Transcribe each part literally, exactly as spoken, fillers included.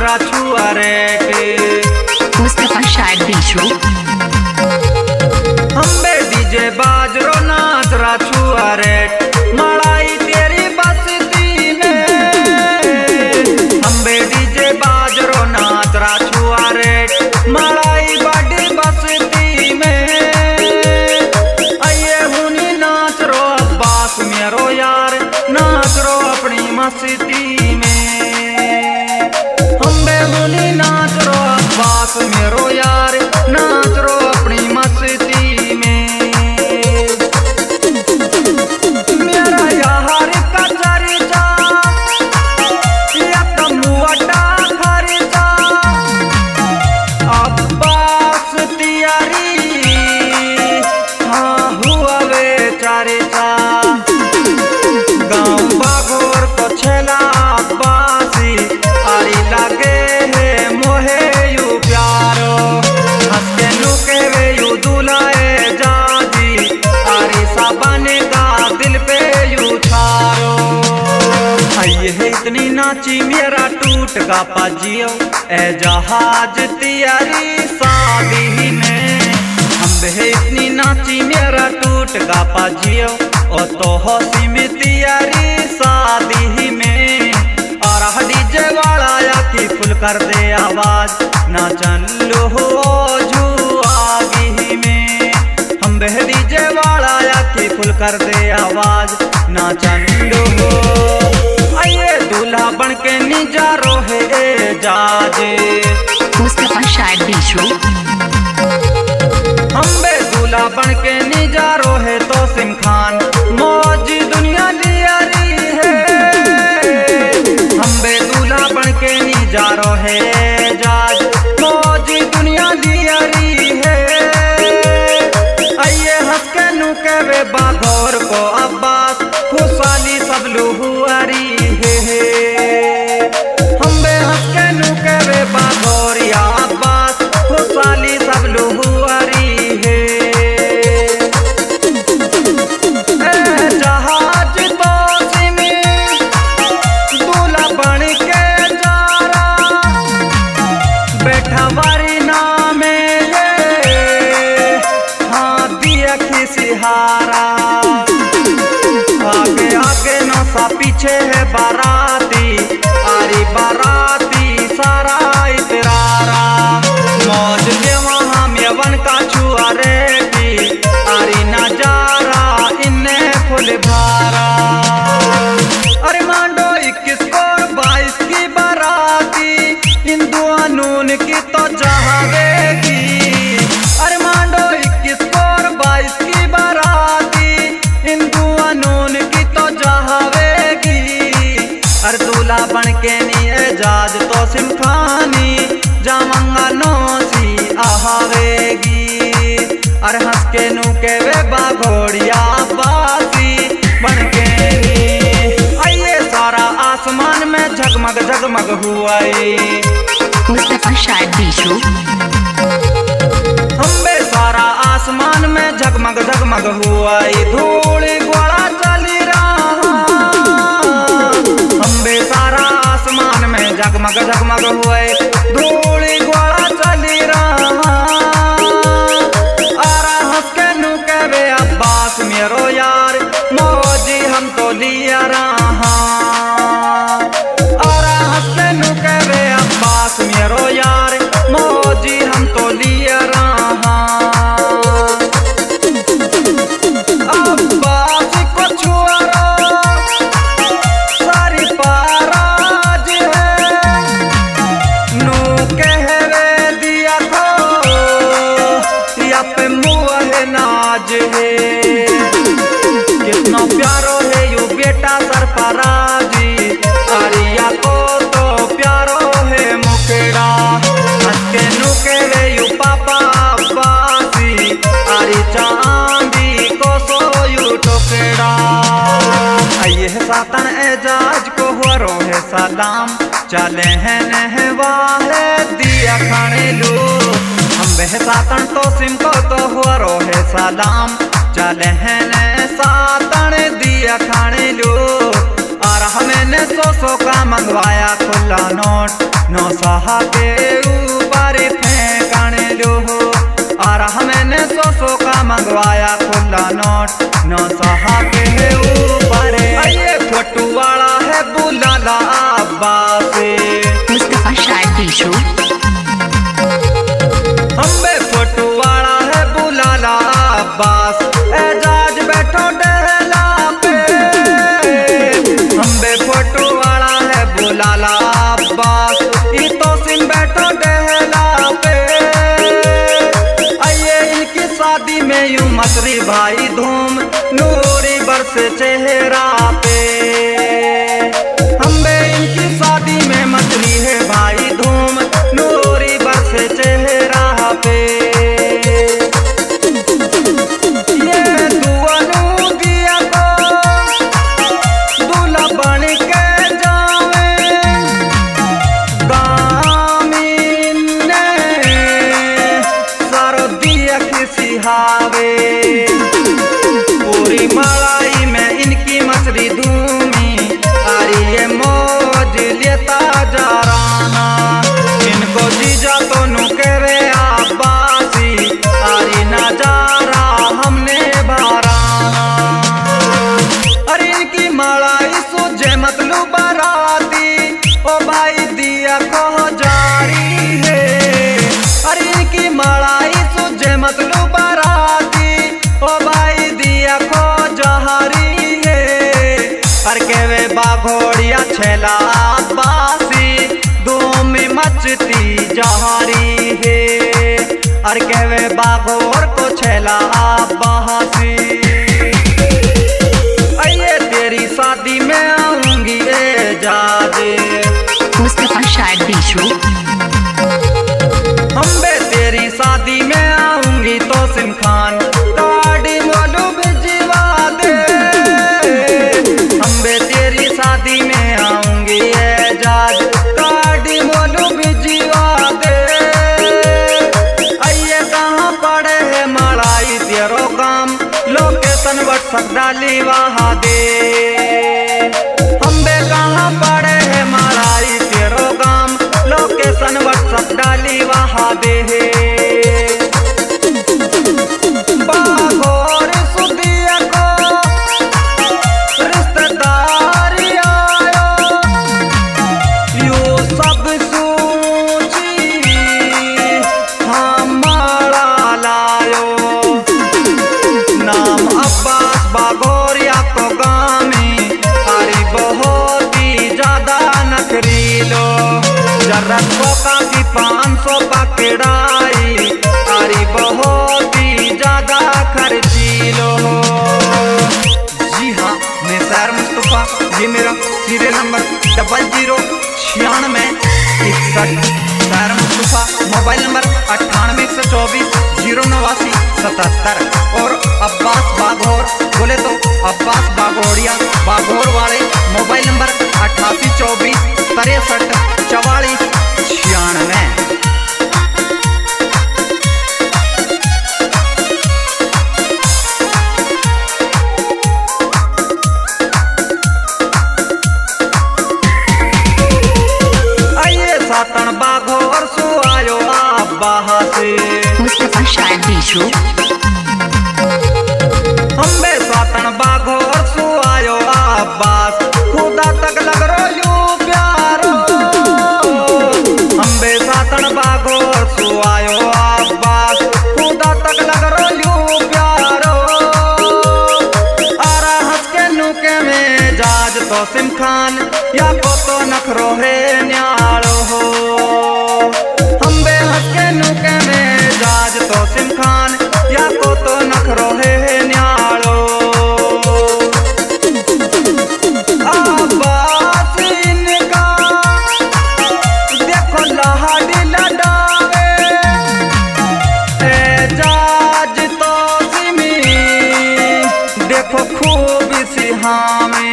नाचरा छुआरे के मुस्तफा शायद बीचो अम्बे डीजे बाजरो नाचरा छुआरे मड़ाई तेरी बस्ती में। अम्बे डीजे बाजरो नाचरा छुआरे मड़ाई बड़ी बस्ती में। आइए हुनी नाच रो अब्बास मेरो यार नाच रो अपनी मस्ती में। अम्बे हुनी नाच रो अब्बास मेरो यार नाच रो अपनी मस्ती में। मेरा यार का चर्चा एकदम मुअड्डा खर्चा अब्बास तियारी हाँ हुआ वे चर्चा। गाँव बागोर को छेला अब्बासी आरी लगे है मोहे यू प्यारो। हंसके नुके वे यू दुलाए जाजी आरी सा बनेगा दिल पे यू छारो। आइए है इतनी नाची मेरा टूट गा पाजियो ए जहाज तियारी शादी में। हम है इतनी नाची मेरा टूट गा पाजियो ओ तो हसी में तियारी शादी में। और डीजे वाला या की फुल कर दे आवाज नाचन लो हो जू आगी में। हम बह डीजे वाला या की फुल कर दे आवाज नाचन लो हो। आइए दूल्हा बन के निजारो है जाजे मुस्तफा शायद बीचो अम्बे दूल्हा बन के निजारो है तो सिम खान मौज दुनिया लियारी है। अम्बे दूल्हा बन के निजारो है जाज मौज दुनिया लियारी है। आइए हंस के नुके वे बाघोर को अब्बास खुशहाली सब लुहुआरी है। अम्बे हंस के नुके वे बाघोर या अब्बास खुशहाली सब लुहुआरी है। जहाज तो सिमी दूल्हा बन के जा रहा बैठा वारी नामे ये हाँ दिया खिसिहारा। आगे आगे नौसा पीछे है बाराती आरी बाराती सारा इतरारा। मौज के वहाँ मेवन का छुआरे की आरी नजारा इन्हें फुल भारा। अरे मांडो इक्कीस और बाईस की बाराती हिंदू कानून की तो चाहेगी। अरे मांडो इक्कीस और बाईस की बाराती हिंदू कानून की तो चाहेगी। अरे दूल्हा बन के नी एजाज तो सिमखानी जामंगा नौसी आहावेगी। अरे हंस के नू के वे बाघोड़िया बासी बन के आइए सारा आसमान में झगमग झगमग हुआ। मुस्तफा शायद बीचो अम्बे सारा आसमान में झगमग झगमग हुआ। धूल गोला चली रहा अम्बे सारा आसमान में झगमग झगमग हुआ। धूल गोला चली रहा आरा हंस के नू के वे अब्बास मेरो यार मौजी हम तो लिया रहा। आरा हंस के नू के वे अब्बास मेरो यार मौजी हम तो लिया रहा। अब्बास को छुआरा सारी पाराज है नू कहवे दिया था या पे मुँह है नाज है। कितना प्यारो है यू बेटा सरफराजी आरिया को तो प्यारो है मुकेड़ा। हंस के नुके वे यू पापा अब्बासी आरी चांदी को सो यू टोकेड़ा। आइए सातन एजाज को हुरो है सलाम चले हैं नहवाहे दिया खाने लो। हम बह सातन तो सिम को तो हुरो है सलाम चले हैं सातन दिया खाने लो। आ रहा मैंने सौ सौ का मंगवाया खुला नोट, नौ सहा के ऊपर फेंकने लो। और मैंने सौ सौ का मंगवाया खुला नोट, नौ सहा के ऊपर। ये फोटो वाला है बुलाला अब्बास, मुस्तफा शायर बीशू। हम्बे फोटो वाला है बुलाला अब्बास, एजाज बैठो डेला पे। हम्बे फोटो वाला है बुलाला अब्बास, ई तो सिम बैठो डेला पे। आइए इनकी शादी में यूं मसरी भाई धूम, नूरी बरस चेहरा पे। हम्बे इनकी शादी में मसरी है भाई धूम, नूरी बरस चेहरा पे। ये दुआनू दिया को दूल्हा बन के जावे, दामिन ने सारो दिया किसी हावे। पूरी मलाई में इनकी मछली धूमी, अरे ये मौज लेता जा राना। इनको जीजा तो नुकेरे आबासी, अरे नजारा हमने बाराना। अरे इनकी मलाई सुझे मतलू बराती, ओ भाई दिया को जारी है। अरे इनकी मलाई सुझे मतलू बराती, ओ भाई दिया को जहारी है। पर के वे बाघोड़िया छेला बासी, दो में मचती जहारी है। और के वे बाघोर को छेला बासी। आइए तेरी शादी में आऊंगी एजाजे, मुस्तफा शायर बीशू। हम्बे तेरी शादी में आऊंगी तो सिम खान, गाड़ी मोलू भिजवा दे। हम्बे तेरी शादी में आऊंगी एजाज, गाड़ी मोलू भिजवा दे। आइए कहाँ पड़े है मलाई तेरो काम, लोकेशन व्हाट्सएप डाली वहाँ दे। हम्बे कहाँ पड़े है मलाई तेरो काम, लोकेशन व्हाट्सएप डाली वहाँ दे। बाघोर सुदिया को रिश्तेदारी आयो, यू सब सूची हमारा लायो। नाम अब्बास बाघोरिया को गामी, अरे बहुत ही ज्यादा नखरीलो। जरत का की पाँच सौ पकड़ाई, अरे बहुत ही ज्यादा खर्चीलो। जी हाँ, मैं सैर मुस्तफा, ये मेरा सीरियल नंबर डबल जीरो छियानवे इकसठ। सैर मुस्तफा, मोबाइल नंबर अट्ठानवे एक सौ चौबीस जीरो नवासी सतहत्तर। और अब्बास बाघोर बोले तो अब्बास बाघोड़िया बाघोर वाले, मोबाइल नंबर अट्ठासी चौबीस तिरसठ चवालीस छियानवे। आइए सातन बाघोर सुआयो अब्बा से, मुस्तफा शायर बीशू। हम्बे सातन बाघोर सुआयो अब्बास, खुदा तक लग रो यू प्यारो। हम्बे सातन बाघोर सुआयो अब्बास, खुदा तक लग रो यू प्यारो। आरा हंस के नुके में जाज तो सिम खान, या को तो नखरो है न्यारो हो। हम्बे हंस के नुके में जाज तो सिम खान, या को तो नखरो है न्यारो। अब्बास इनका देखो लहाड़ी लडावे, एजाज तो सिमी देखो खूब सिहावे।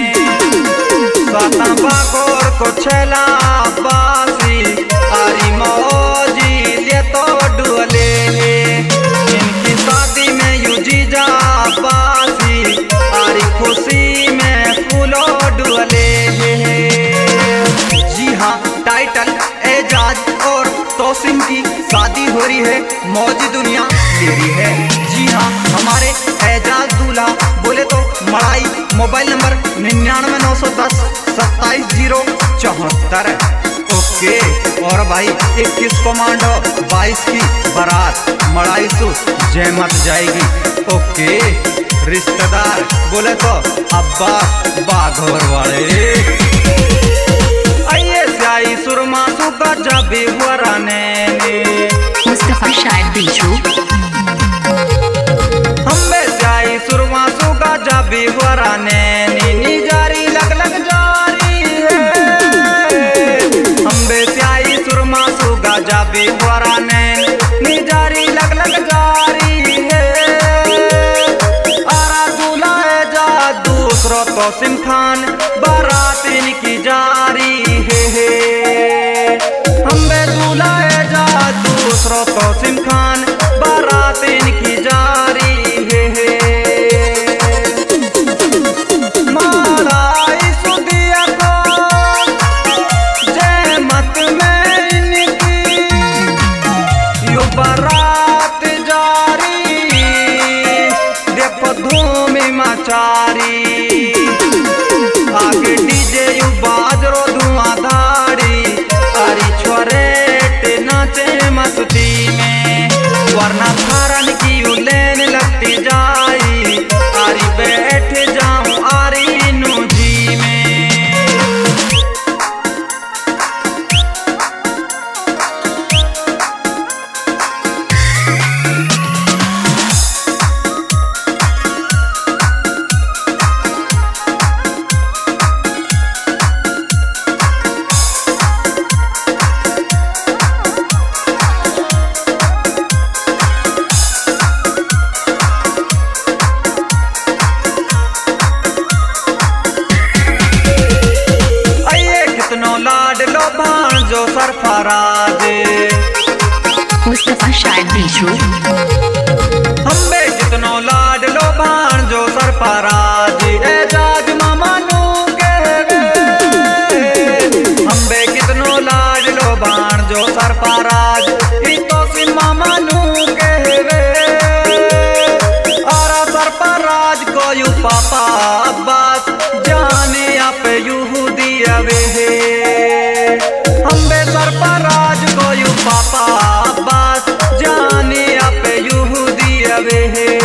साता बाघोर को छेला बासी, अरे मौजी ले तो डुअले। इनकी शादी में यू जीजा बासी, अरे खुशी में फूलो डुअले। करी है। जी हाँ, हमारे एजाज दूल्हा बोले तो मड़ाई, मोबाइल नंबर निन्यानवे नौ सौ दस सत्ताईस जीरो चौहत्तर। ओके। और भाई इक्कीस कमांडो बाईस की बारात मड़ाई सु जहमत जाएगी। ओके। रिश्तेदार बोले तो अब्बास बाघोर वाले। आइए स्याही सुरमा सुगा जबी वराने मुस्तफा शायर बीशू। हम्बे स्याही सुरमा सुगा जबी वराने नी जारी लग लग जारी है। हम्बे स्याही सुरमा सुगा जबी वराने नी जारी लग लग जारी है। आरा दूल्हा है जा दूसरो तो सिम खान बारात इनकी जारी है। हम्बे दूल्हा है जा दूसरो तो सिम खान बारात इनकी जारी है। मालाई सुदिया को जहमत में इनकी यू बारात जारी। देखो धूम मचारी आगे डीजे यू बाजरो धुआं धाड़ी। तारी छोरे नाचे मस्ती में वरना थारन की यू लेन लगती जाई। तारी बैठ जाऊं आरी नूजी में। लाडलो भांजो सरफराज मुस्तफा शायर बीशू। हम्बे जितनो लाडलो भांजो सरफराज एजाज मामा नू कहवे। हम्बे कितनो लाडलो भांजो सरफराज ई तो सिम मामा नू कहवे। आरा सरफराज को यू पापा अब्बास जाने आप यहूदी अवे। हम्बे सरफराज को यू पापा अब्बास जाने आप यहूदी अवे।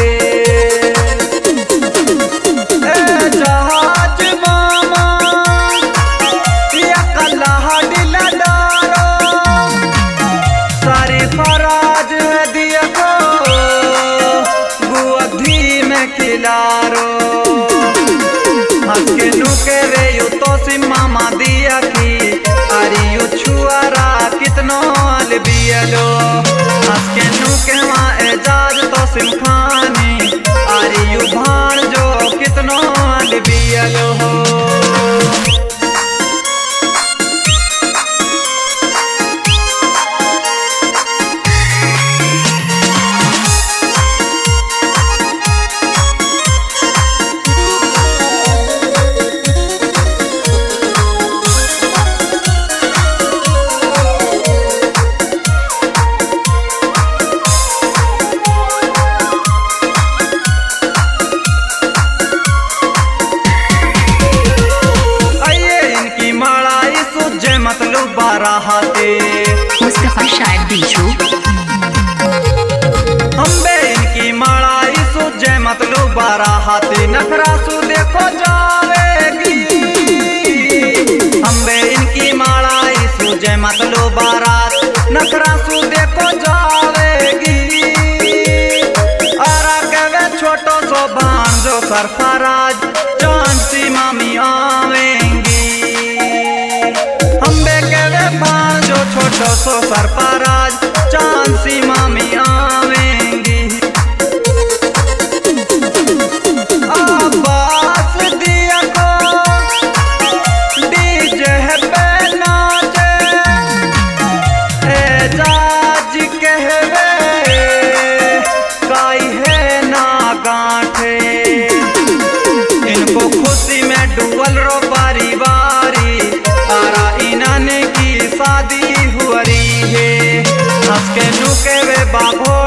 जहाज मामा या कल्लाह दिला डारो सारी फराज दिया को गुअधी में खिलारो। हंस के नुके वे यू तो सिम मामा दिया की अरे यू छुआरा कितनो अलबियलो। हंस के नुके वहाँ एजाज तो सिम खानी अरे यू भाण जो कितनो अलबियलो। मतलब बाराते मुस्तफा शायर बीशू। हम्बे इनकी मड़ाई सुजय मतलब बाराते नखरा सु देखो जावेगी। हम्बे इनकी मड़ाई सुजय मतलब बारात नखरा सु देखो जावेगी। आरा कवे छोटो सो भांजो सरफराज चांसी मामी आवेंगी। हम्बे कवे भांजो छोटो सो सरफराज चांसी मामी आवेंगी। अब्बास दिया को डीजे पे नाचे एजाज कहवे काई है ना गांठे। इनको खुशी में डुअल रो परिवारी आरा इनाने की शादी हुई है। हंस के नुके वे बाबो